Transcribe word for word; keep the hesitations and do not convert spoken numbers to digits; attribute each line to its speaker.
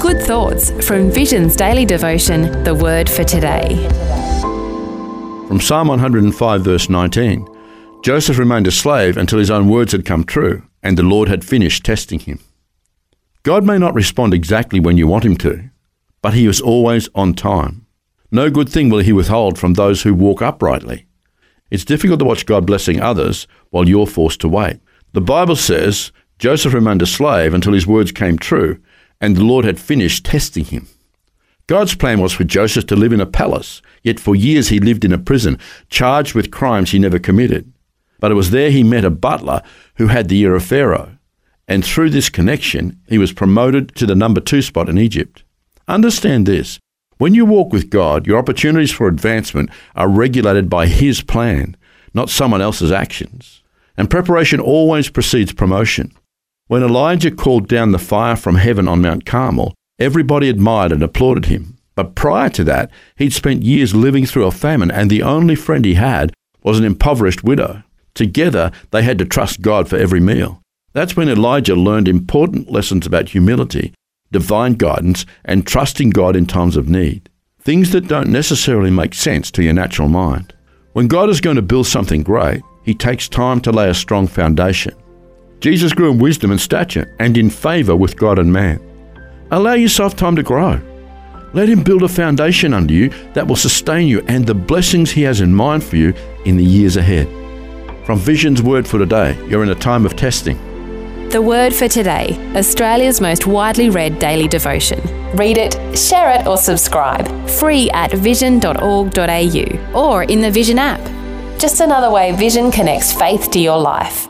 Speaker 1: Good thoughts from Vision's daily devotion, The Word for Today.
Speaker 2: From Psalm one hundred five, verse nineteen, Joseph remained a slave until his own words had come true and the Lord had finished testing him. God may not respond exactly when you want him to, but he is always on time. No good thing will he withhold from those who walk uprightly. It's difficult to watch God blessing others while you're forced to wait. The Bible says Joseph remained a slave until his words came true and the Lord had finished testing him. God's plan was for Joseph to live in a palace, yet for years he lived in a prison, charged with crimes he never committed. But it was there he met a butler who had the ear of Pharaoh, and through this connection he was promoted to the number two spot in Egypt. Understand this, when you walk with God, your opportunities for advancement are regulated by his plan, not someone else's actions. And preparation always precedes promotion. When Elijah called down the fire from heaven on Mount Carmel, everybody admired and applauded him. But prior to that, he'd spent years living through a famine, and the only friend he had was an impoverished widow. Together, they had to trust God for every meal. That's when Elijah learned important lessons about humility, divine guidance, and trusting God in times of need. Things that don't necessarily make sense to your natural mind. When God is going to build something great, he takes time to lay a strong foundation. Jesus grew in wisdom and stature and in favor with God and man. Allow yourself time to grow. Let him build a foundation under you that will sustain you and the blessings he has in mind for you in the years ahead. From Vision's Word for Today, you're in a time of testing.
Speaker 1: The Word for Today, Australia's most widely read daily devotion. Read it, share it or subscribe. Free at vision dot org dot a u or in the Vision app. Just another way Vision connects faith to your life.